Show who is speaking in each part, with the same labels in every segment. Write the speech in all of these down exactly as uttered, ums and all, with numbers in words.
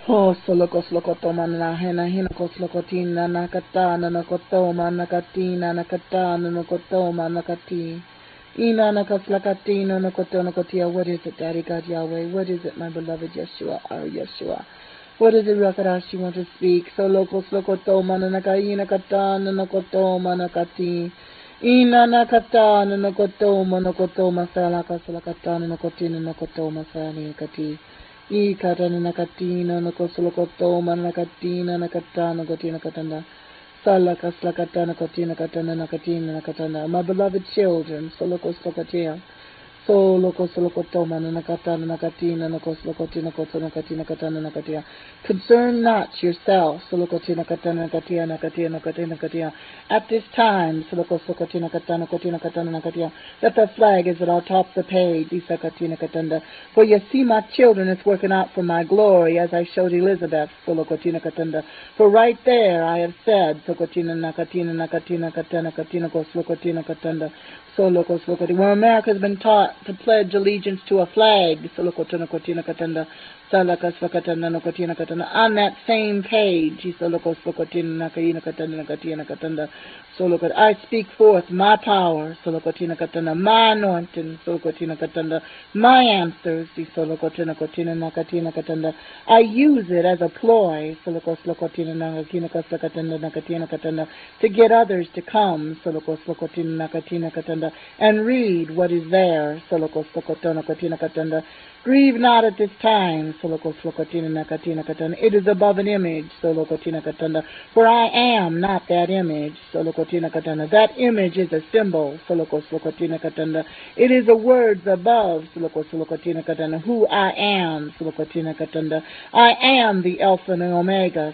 Speaker 1: Ho solokos lokotoma na hena hinakos lokotina nakatana nakotoma nakatina nakatana nakotoma nakati. Ina nakaslakatina nakotona kotia. What is it, Daddy God Yahweh? What is it, my beloved Yeshua, our Yeshua? What is it, Rakadash, you want to speak? Solokos lokotoma nakaina katana nakotoma nakati. Ina nakatana nakotoma nakotoma salakas lakatana nakotina nakotoma sani kati. I katana nakatina nakosolokoto nakatina nakatana katina katana salakas lakatana katina katana nakatina nakatana. My beloved children, solokoslokatia. So loko solokotoma nakatana nakatina nakoslokotina kotana katina katana nakatia. Concern not yourself, solokotina katana nakatia nakatia nakatina katia. At this time, solokoslokotina katana kotina katana nakatia, that the flag is at our top of the page, isakatina katanda. For you see my children is working out for my glory, as I showed Elizabeth, solokotina katanda. For right there I have said, sokotina nakatina nakatina katana katina koslokotina katanda. When America has been taught to pledge allegiance to a flag, on that same page, I speak forth my power, my anointing, my answers. I use it as a ploy to get others to come and read what is there. Grieve not at this time. It is above an image. For I am not that image. That image is a symbol. It is a words above who I am. I am the Alpha and Omega.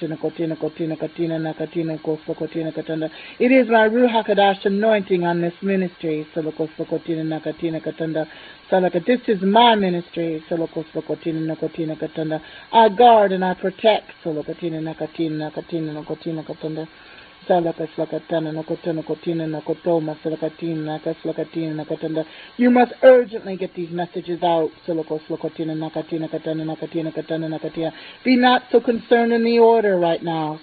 Speaker 1: It is my Ruach HaKodesh anointing on this ministry. This is my ministry. I guard and I protect. You must urgently get these messages out. Be not so concerned in the order right now.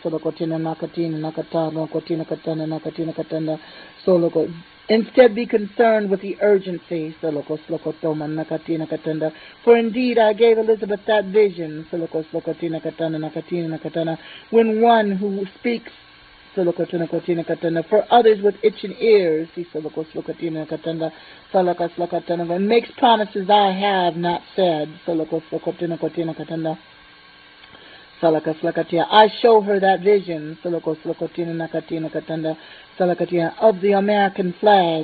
Speaker 1: Instead, be concerned with the urgency. For indeed, I gave Elizabeth that vision. When one who speaks for others with itching ears, and makes promises I have not said. I show her that vision of the American flag,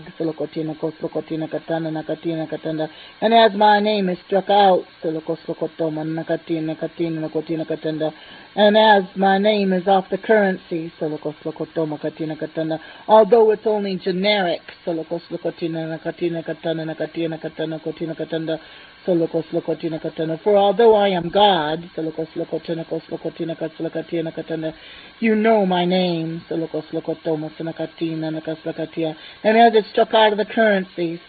Speaker 1: and as my name is struck out, and as my name is off the currency, although it's only generic, for although I am God, you know my name, and as it struck out of the currency,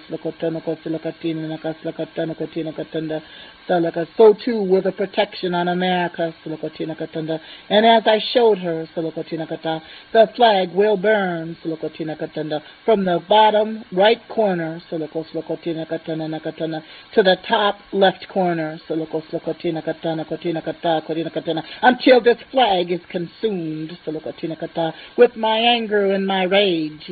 Speaker 1: so too will the protection on America, and as I showed her, the flag will burn from the bottom right corner to the top left corner until this flag is consumed with my anger and my rage.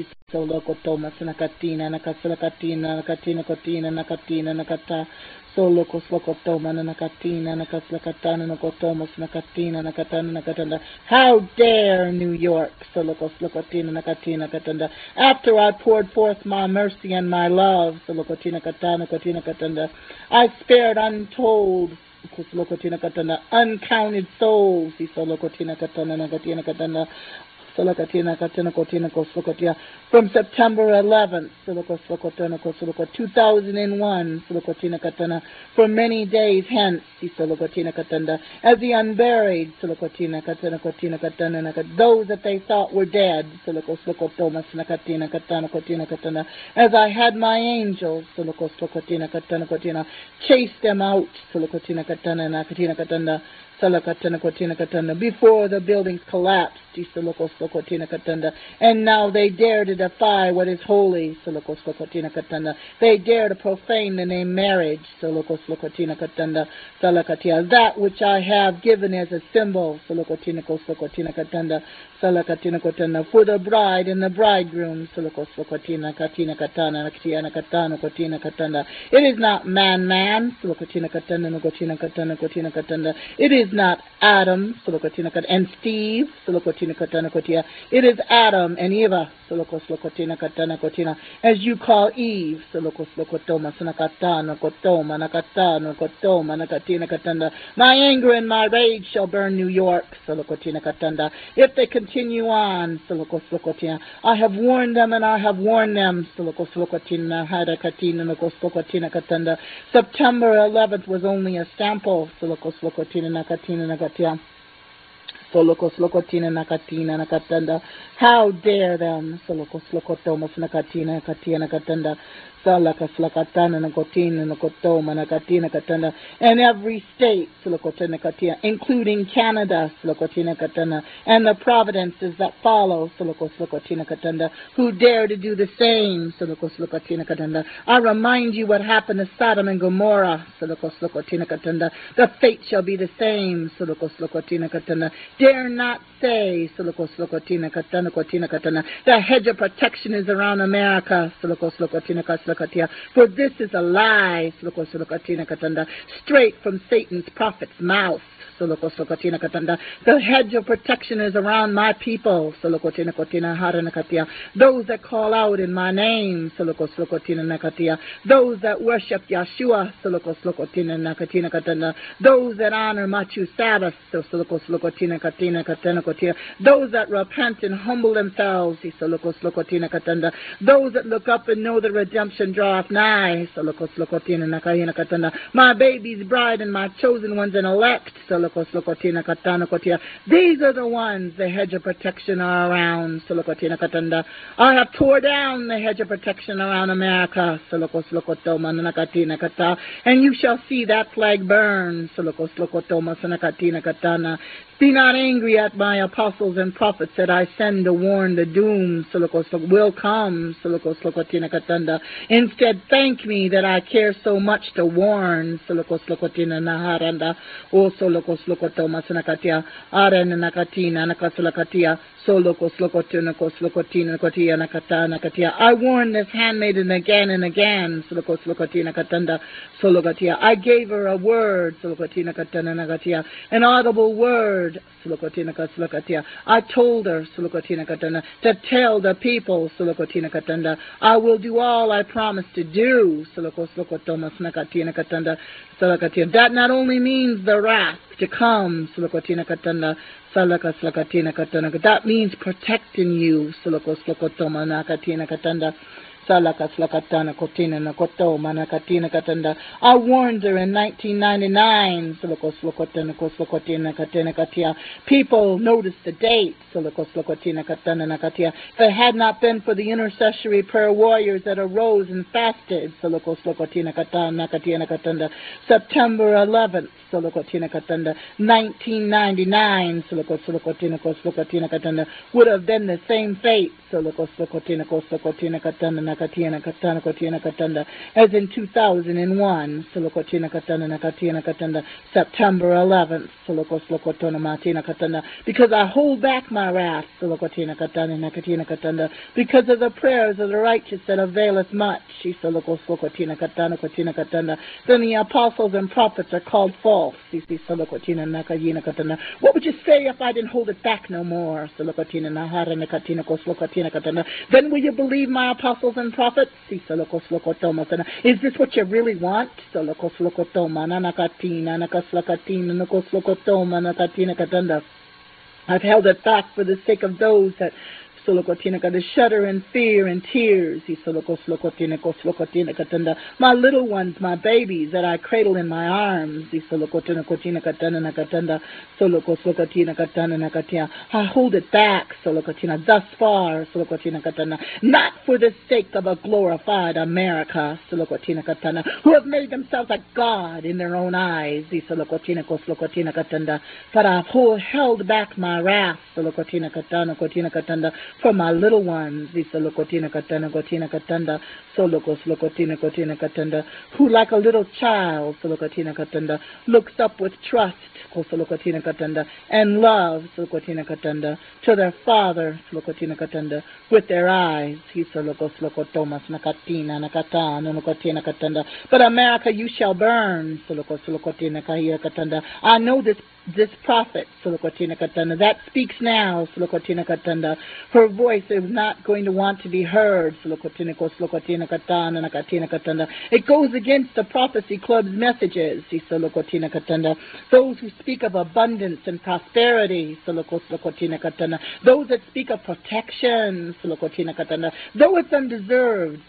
Speaker 1: Solo koslokotoma nakatina nakaslakatana nakotoma nakatina nakatana nakatanda. How dare New York, solo koslokotina nakatina katanda, after I poured forth my mercy and my love, solo kotina katana kotina katanda, I spared untold uncounted souls, solo kotina katana nakatina katanda, Salakatina Katina Kotina Koslokotia, from September eleventh, Silokoslokotina Kosloko, two thousand one, Silokotina Katana, for many days hence, Silokotina Katanda, as the unburied, Silokotina Katana Kotina Katana, those that they thought were dead, Silokoslokotomas Nakatina Katana Kotina Katana, as I had my angels, Silokoslokotina Katana Kotina, chase them out, Silokotina Katana Nakatina Katanda, Salakatana Kotina Katanda, before the buildings collapsed, Kotina Katanda, and now they dare to defy what is holy, Kotina Katanda. They dare to profane the name marriage, Kotina Katanda, Salakatia, that which I have given as a symbol, Kotina Katanda, Salakatina Kotana, for the bride and the bridegroom, Kotina Katina Katana, Katiana Katana, Kotina Katanda. It is not man, man, Kotina Katana, Kotina Katana, Kotina Katanda. It is not Adam, and Steve, it is Adam and Eva, as you call Eve, my anger and my rage shall burn New York, if they continue on, I have warned them and I have warned them, September eleventh was only a sample, Solokos Lokotina Nakatina Nakatanda. How dare them, Solokos Lokotomas Nakatina Katina Katanda, Salakas Lakatana Nakotina Nakotoma Nakatina Katanda, and every state, Solokotina Katia, including Canada, Solokotina Katana, and the providences that follow, Solokos Lokotina Katanda, who dare to do the same, Solokos Lokotina Katanda. I remind you what happened to Sodom and Gomorrah, Solokos Lokotina Katanda. The fate shall be the same, Solokos Lokotina Katanda. Dare not say, Solokos Lokotina Katana Kotina Katana, the hedge of protection is around America, Solokos Lokotina Kaslakatia, for this is a lie, Solokos Lokotina Katanda, straight from Satan's prophet's mouth. The hedge of protection is around my people, those that call out in my name, those that worship Yeshua, those that honor Machu Sabbath, those that repent and humble themselves, those that look up and know the redemption draweth nigh, my baby's bride and my chosen ones and elect, these are the ones the hedge of protection are around. I have tore down the hedge of protection around America. And you shall see that flag burn. Be not angry at my apostles and prophets that I send to warn the doom will come. Instead, thank me that I care so much to warn. Slokotomas Nakatia, Aren Nakatina, Nakaslakatia, Solokos Lokotina, Koslokotina, Kotia, Nakata, Nakatia. I warned this handmaiden again and again, Solokos Lokotina Katanda, Solokatia. I gave her a word, Solokotina Katana Nakatia, an audible word, Solokotina Kaslakatia. I told her, Solokotina Katana, to tell the people, Solokotina Katanda, I will do all I promised to do, Solokos Lokotomas Nakatina Katanda, Solakatia. That not only means the wrath to come, Solokotina Katanda, Salakas Lakatina Katana. That means protecting you, Solokos Lokotoma Nakatina Katanda. Salakas Lakatana Kotina Nakoto Manakatina Katanda. I warned her in nineteen ninety-nine, Solokos Lokotana Koslokotina Katina Katia. People noticed the date, Solokos Lokotina Katana Nakatia. If it had not been for the intercessory prayer warriors that arose and fasted, Solokos Lokotina Katana Katina Katanda, September eleventh, Solokotina Katanda, nineteen ninety-nine, Solokos Lokotina Koslokotina Katanda, would have been the same fate, Solokos Lokotina Koslokotina Katana Nakatina Katana Kotina Katanda, as in two thousand one, Solokotina Katana Nakatina Katanda, September eleventh, Solokos Lokotona Martina Katanda, because I hold back my wrath, Solokotina Katana Nakatina Katanda, because of the prayers of the righteous that availeth much, Solokos Lokotina Katana Kotina Katanda, then the apostles and prophets are called false. What would you say if I didn't hold it back no more? Then will you believe my apostles and prophets? Is this what you really want? I've held it back for the sake of those that the shudder in fear and tears. My little ones, my babies that I cradle in my arms. I hold it back thus far, not for the sake of a glorified America, who have made themselves a god in their own eyes. But I've held back my wrath for my little ones, who like a little child looks up with trust and love to their father with their eyes. But America, you shall burn. I know this this prophet that speaks now. Her voice is not going to want to be heard. It goes against the Prophecy Club's messages. Those who speak of abundance and prosperity. Those that speak of protection. Though it's undeserved.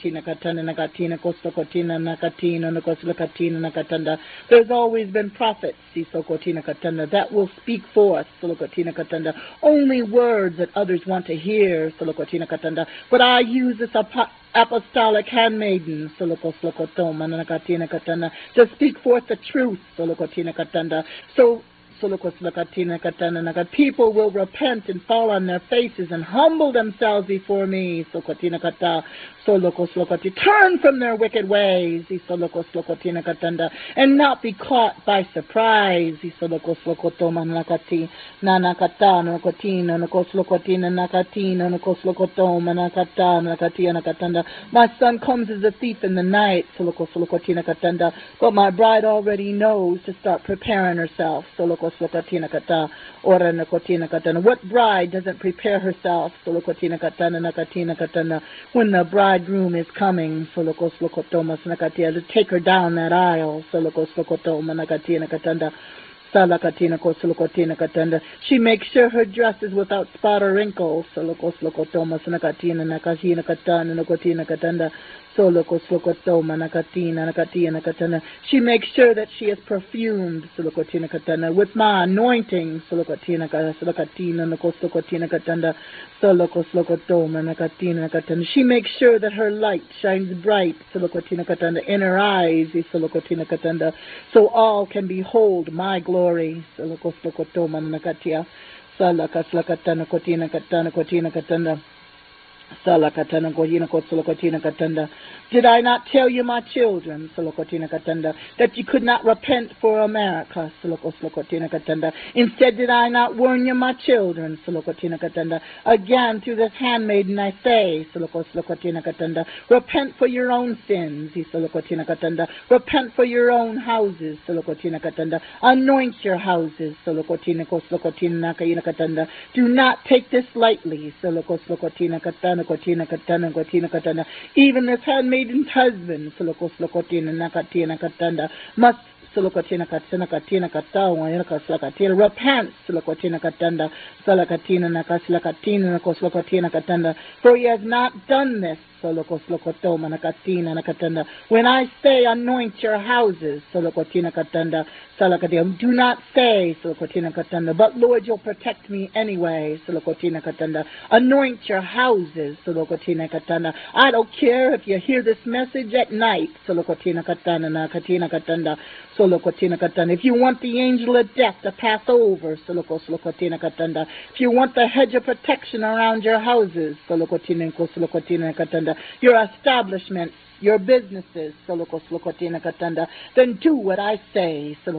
Speaker 1: There's always been prophets that will speak forth. Only words that others want to hear. But I use this apostolic handmaiden to speak forth the truth. So people will repent and fall on their faces and humble themselves before me. Turn from their wicked ways and not be caught by surprise. My son comes as a thief in the night, but my bride already knows to start preparing herself. What bride doesn't prepare herself when the bridegroom is coming to take her down that aisle? She makes sure her dress is without spot or wrinkle. She makes sure that she is perfumed with my anointing. She makes sure that her light shines bright in her eyes, so all can behold my glory. Did I not tell you, my children, that you could not repent for America? Instead, did I not warn you, my children? Again, through this handmaiden I say, repent for your own sins. Repent for your own houses. Anoint your houses. Do not take this lightly. Even this handmaiden's husband must repent, for he has not done this. When I say anoint your houses, do not say, but Lord, you'll protect me anyway. Anoint your houses. I don't care if you hear this message at night. If you want the angel of death to pass over, if you want the hedge of protection around your houses, your establishments, your businesses, then do what I say. For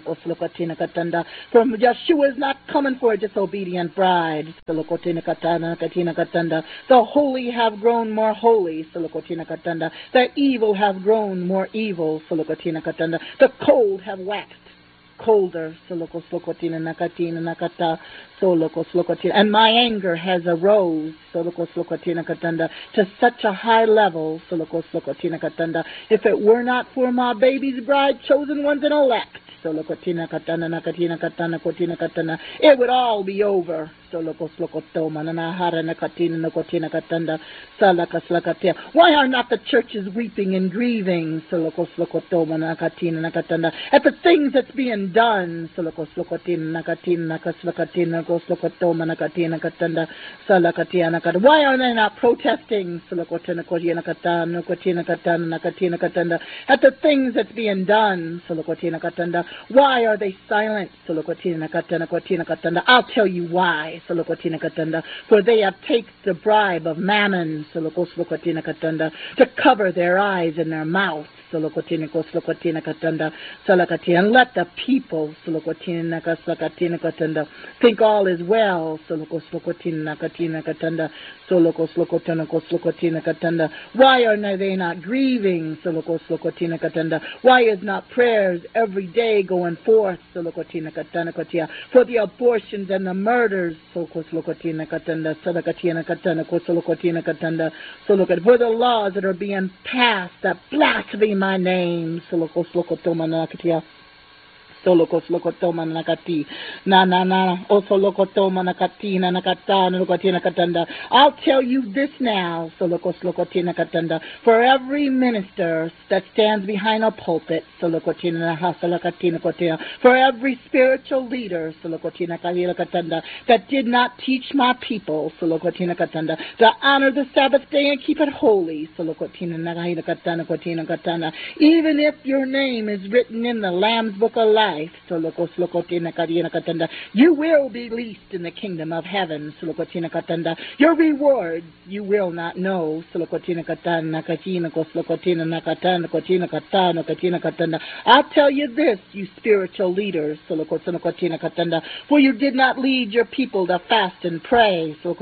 Speaker 1: Yeshua is not coming for a disobedient bride. The holy have grown more holy. The evil have grown more evil. The cold have waxed colder, soloko slokotina nakatina nakata, soloko slokotina, and my anger has arose, soloko slokotina katanda, to such a high level, soloko slokotina katanda. If it were not for my baby's bride, chosen ones and elect, solokotina katana nakatina katana kotina katana, it would all be over. Soloko slokotoma nanahara nakatina nakotina katanda salaka slakatia. Why are not the churches weeping and grieving? Soloko slokotoma nakatina nakatanda at the things that's being done. Soloko slokotina nakatina nakaslakatina goslokotoma nakatina katanda salakatia nakata. Why are they not protesting? Solokotina kotina katana kotina katana nakatina katanda at the things that's being done. Solokotina katanda. Why are they silent? Solokotina katana kotina katanda. I'll tell you why. Solokotina katanda, for they have taken the bribe of mammon, Solokotina katanda, to cover their eyes and their mouths. Solokotina koslokotina katanda salakatina, and let the people Solokotina nakaslakatina katanda think all is well. Solokoslokotina nakatina katanda solokoslokotina koslokotina katanda. Why are they not grieving? Solokoslokotina katanda. Why is not prayers every day going forth? Solokotina katana katia, for the abortions and the murders. Solokoslokotina katanda salakatina katana koslokotina katanda solokot, for the laws that are being passed that blaspheme my name. Solokos lokotoma nakatia. Solokos lokotoma nakati. Na na na. Also lokotoma nakatina nakatana lokotina katanda. I'll tell you this now. Solokos lokotina katanda. For every minister that stands behind a pulpit, solokotina nahasalakatina kotina. For every spiritual leader, solokotina kalila katanda, that did not teach my people, solokotina katanda, to honor the Sabbath day and keep it holy, solokotina nakahila katana kotina katana. Even if your name is written in the Lamb's Book of Life, you will be least in the kingdom of heaven. Your reward you will not know. I'll tell you this, you spiritual leaders, for you did not lead your people to fast and pray of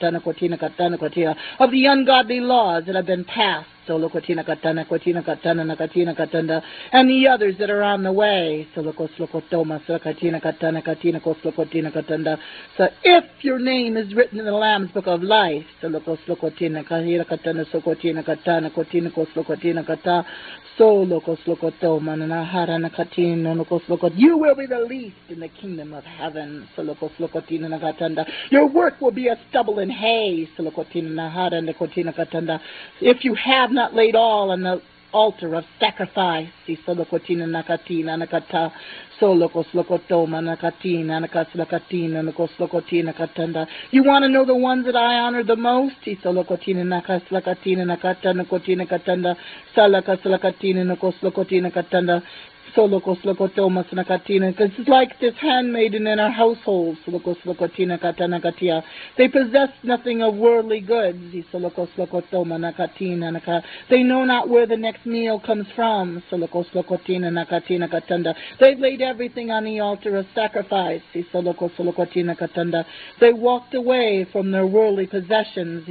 Speaker 1: the ungodly laws that have been passed. Solokotina katana kotina katana nakatina katanda, and the others that are on the way. Solokoslokotoma sakatina katana katina koslokotina katanda. So if your name is written in the Lamb's Book of Life, solokoslokotina kahira katana sokotina katana kotina koslokotina kata solokoslokotoma nanahara nakatina nokoslokot, you will be the least in the kingdom of heaven. Solokoslokotina nakatanda. Your work will be a stubble and hay. Solokotina nahara nakotina katanda. If you have not laid all on the altar of sacrifice, solokotina nakatina nakata solokoslokotoma nakatina nakaslakatina nakoslokotina katanda. You want to know the ones that I honor the most? Solokotina nakaslakatina nakata nakotina katanda salakaslakatina nakoslokotina katanda. Because it's like this handmaiden in our household. They possess nothing of worldly goods. They know not where the next meal comes from. They've laid everything on the altar of sacrifice. They walked away from their worldly possessions.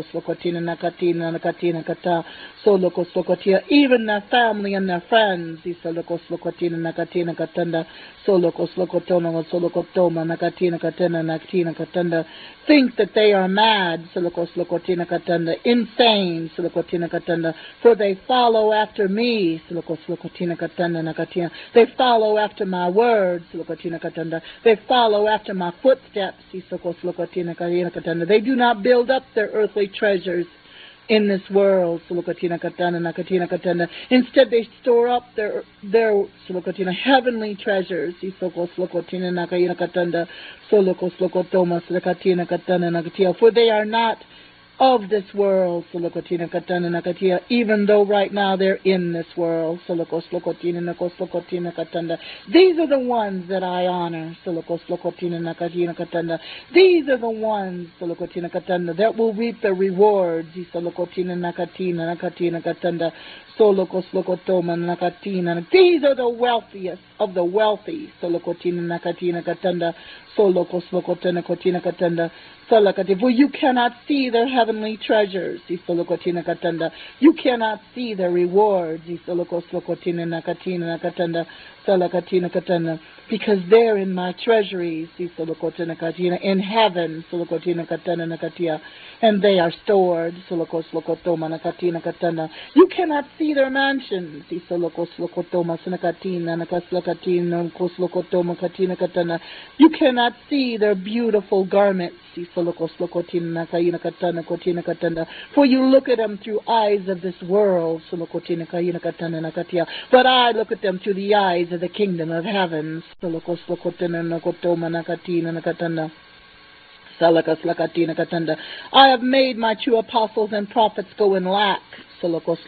Speaker 1: Even their family and their friends. Slokotina nakatina katanda solokos lokotona solokotoma nakatina katana nakatina katanda think that they are mad, solokos lokotina katanda, insane, solokotina katanda, for they follow after me, solokos lokotina katanda nakatina. They follow after my words, solokotina katanda. They follow after my footsteps, solokos lokotina katanda. They do not build up their earthly treasures in this world, Solokotina Katana Nakatina Katana. Instead they store up their their Solokotina heavenly treasures. Isokos Lokotina Nakaina Katanda, Solokos Lokotoma Slakatina Katana Nakatia. For they are not of this world, Solokotina Katana Nakatia, even though right now they're in this world, Solokos Lokotina Nakos Lokotina Katanda. These are the ones that I honor, Solokos Lokotina Nakatina Katanda. These are the ones, Solokotina Katanda, that will reap the rewards, Solokotina Nakatina Nakatina Katanda. Solokos Lokotoma Nakatina. These are the wealthiest of the wealthy, Solokotina Nakatina Katanda. Solokos Lokotana Kotina Katanda. For you cannot see their heaven heavenly treasures. Isolokotina katanda. You cannot see the rewards. Isolokoslokotina nakatina nakatanda. Salakatina katanda. Because they're in my treasuries. Isolokotina katina. In heaven. Solokotina katana nakatia. And they are stored. Solokoslokotoma nakatina katanda. You cannot see their mansions. Isolokoslokotoma sanakatina nakaslakatina koslokotoma katina katana. You cannot see their beautiful garments. For you look at them through eyes of this world. But I look at them through the eyes of the kingdom of heaven. I have made my true apostles and prophets go in lack. To test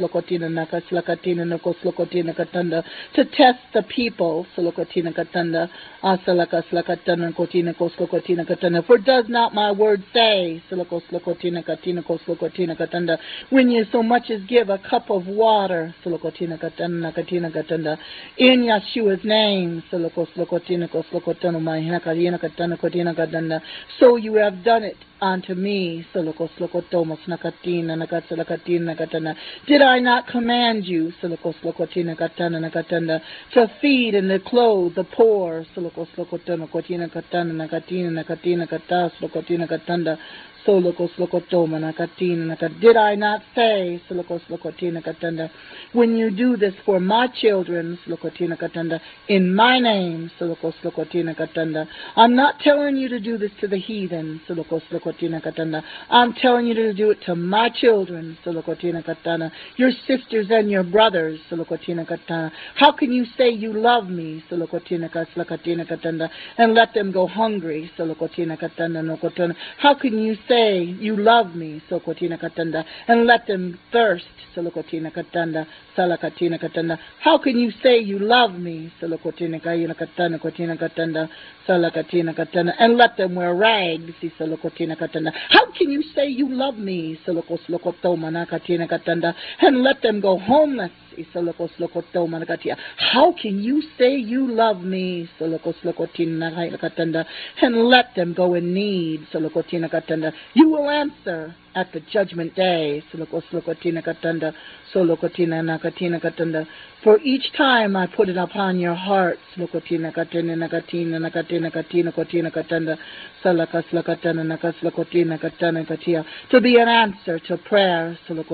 Speaker 1: the people. For does not my word say, when you so much as give a cup of water in Yeshua's name, so you have done it unto me. Did I not command you to feed and to clothe the poor? Did I not say, when you do this for my children, in my name, I'm not telling you to do this to the heathen, I'm telling you to do it to my children, your sisters and your brothers. How can you say you love me and let them go hungry? How can you say you love me and let them thirst? How can you say you love me and let them wear rags? How can you say you love me and let them go homeless? How can you say you love me and let them go in need? You will answer at the judgment day. For each time I put it upon your hearts to be an answer to prayer.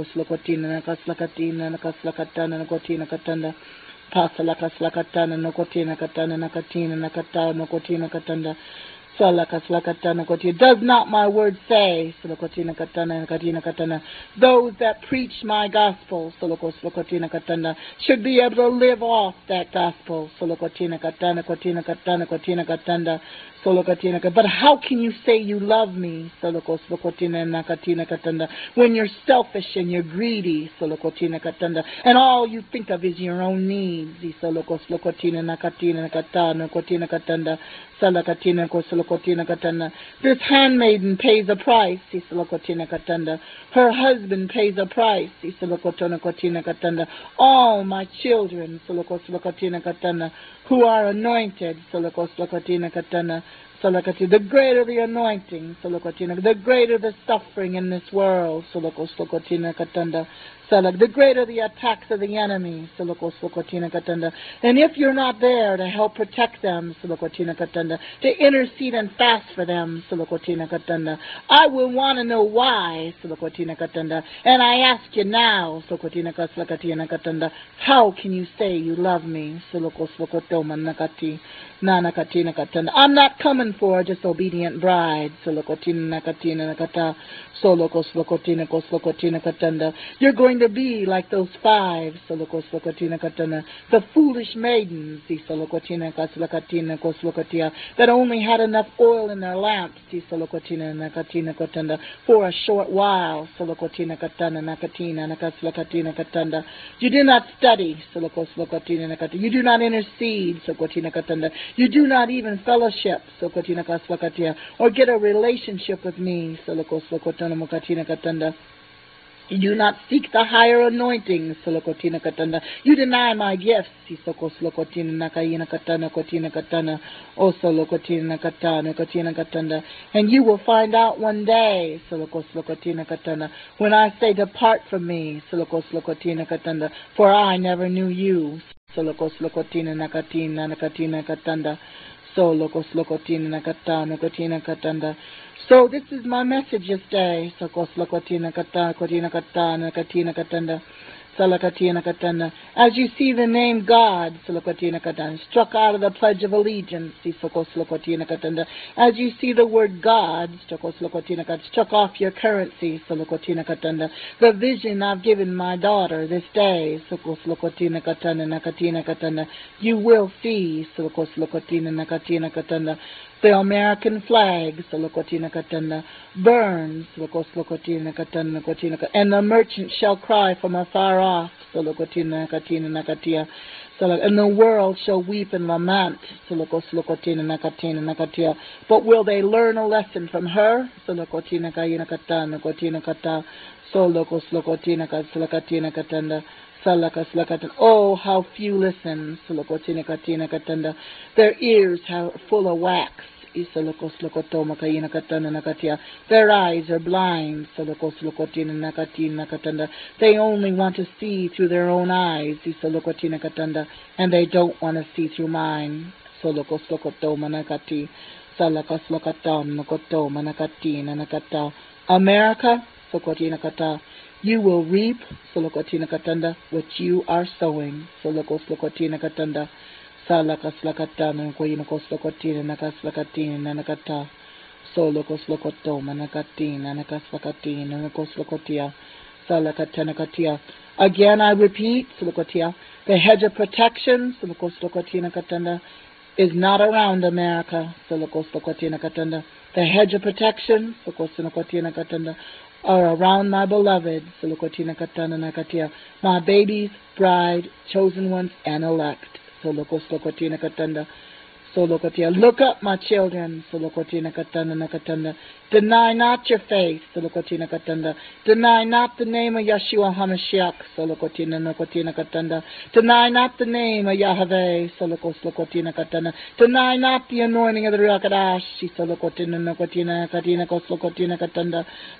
Speaker 1: Does not my word say, those that preach my gospel should be able to live off that gospel? But how can you say you love me when you're selfish and you're greedy and all you think of is your own needs? This handmaiden pays a price. Her husband pays a price. All my children who are anointed, the greater the anointing, the greater the suffering in this world, the greater the attacks of the enemy. And if you're not there to help protect them, to intercede and fast for them, I will want to know why. And I ask you now, how can you say you love me? I'm not coming for a disobedient bride. You're going to be like those five, the foolish maidens that only had enough oil in their lamps for a short while. You do not study. You do not intercede. You do not even fellowship or get a relationship with me. You do not seek the higher anointing, Solokotina Katanda. You deny my gifts, Sisoko Slokotina Nakaina Katana Kotina Katana, O Solokotina Katana Kotina Katanda. And you will find out one day, Soloko Slokotina Katana, when I say depart from me, Soloko Slokotina Katanda, for I never knew you, Soloko Slokotina Nakatina Nakatina Katanda. So locos locotina nakatana kotina katanda. So this is my message this day. So kos locotina kata kotina katana katina katanda. Salakatina katanda. As you see the name God, Salokatina katanda, struck out of the Pledge of Allegiance, Sokos locotina katanda. As you see the word God, Stokos locotina katanda, struck off your currency, Salokotina katanda. The vision I've given my daughter this day, Sokos locotina katanda nakatina katanda. You will see, Sokos locotina nakatina katanda. The American flag, Solokotina Katanda, burns, Solokotina Katana Kotina, and the merchant shall cry from afar off, Solokotina Katina Nakatia, and the world shall weep and lament, Solokotina Nakatina Nakatia. But will they learn a lesson from her? Solokotina Kayina Katana Kotina Kata, Solokos Lokotina Katina Katanda. Oh, how few listen, Solokotina Katina Katanda. Their ears are full of wax. Their eyes are blind. They only want to see through their own eyes, and they don't want to see through mine. America, you will reap, Solokotina Katanda, what you are sowing, Solokoslokotina Katanda, Salakaslakatana, Koyinokoslokotina, Nakaslakatina, Nanakata, Solokoslokoto, Manakatina, Nakaslakatina, Nakoslokotia, Salakatanakatia. Again, I repeat, Solokotia, the hedge of protection, Solokoslokotina Katanda, is not around America, Solokoslokotina Katanda. The hedge of protection, Solokoslokotina Katanda, are around my beloved, Solokotina Katana Nakatia, my babies, bride, chosen ones, and elect, Solokos Lokotina Katanda, Solokotia. Look up, my children, Solokotina Katana Nakatanda. Deny not your faith, Solokotina Katanda. Deny not the name of Yeshua HaMashiach, Solokotina Nakotina Katanda. Deny not the name of Yahweh, Solokos Lokotina Katana. Deny not the anointing of the Ruach Hadash, Solokotina Nakotina Katina Koslokotina Katanda.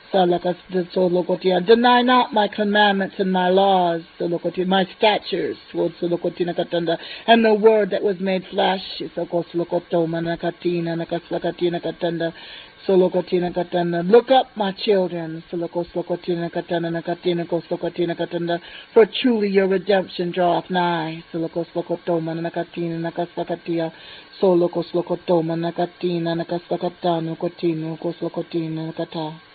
Speaker 1: Deny not my commandments and my laws, my statutes, and the word that was made flesh. Look up, my children, for truly your redemption draweth nigh. Solokos Lokotoma Nakatina Nakasakatano Kotino Koslokotina Kata.